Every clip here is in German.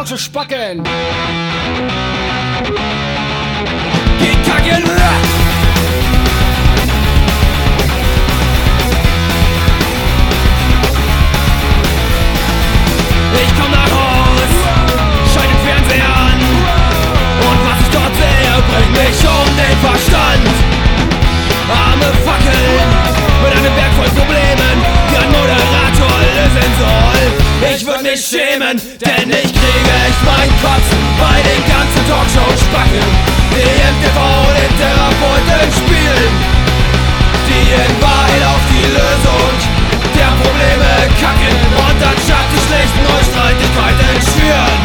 Talkshow Spacken. Geht kacken! Ich komm nach Haus, schalt den Fernseher an, und was ich dort sehe, bringt mich um den Verstand. Arme Fackeln mit einem Berg voll Problemen, die ein Moderator lösen soll. Ich würd mich schämen, denn ich kriege echt meinen Kotzen bei den ganzen Talkshow-Spacken, die im TV den Therapeuten spielen, die in Wahrheit auf die Lösung der Probleme kacken und anstatt die schlechten Streitigkeiten schüren.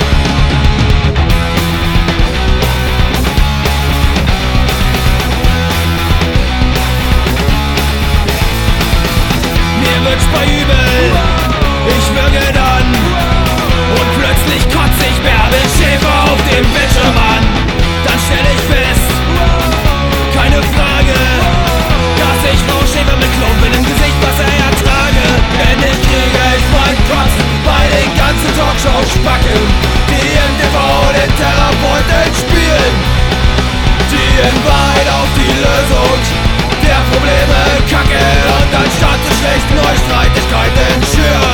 Mir wird's bei übel, ich würge dann, und plötzlich kotze ich Bärbel Schäfer auf dem Bildschirm an. Dann stell ich fest, keine Frage, dass ich Frau Schäfer mit Klumpen im Gesicht Wasser ertrage. Denn ich kriege echt mein Kotzen bei den ganzen Talkshow-Spacken, die im TV den Therapeuten spielen, die in Wahrheit auf die Lösung der Probleme kacken und anstatt die schlechten Streitigkeiten schüren.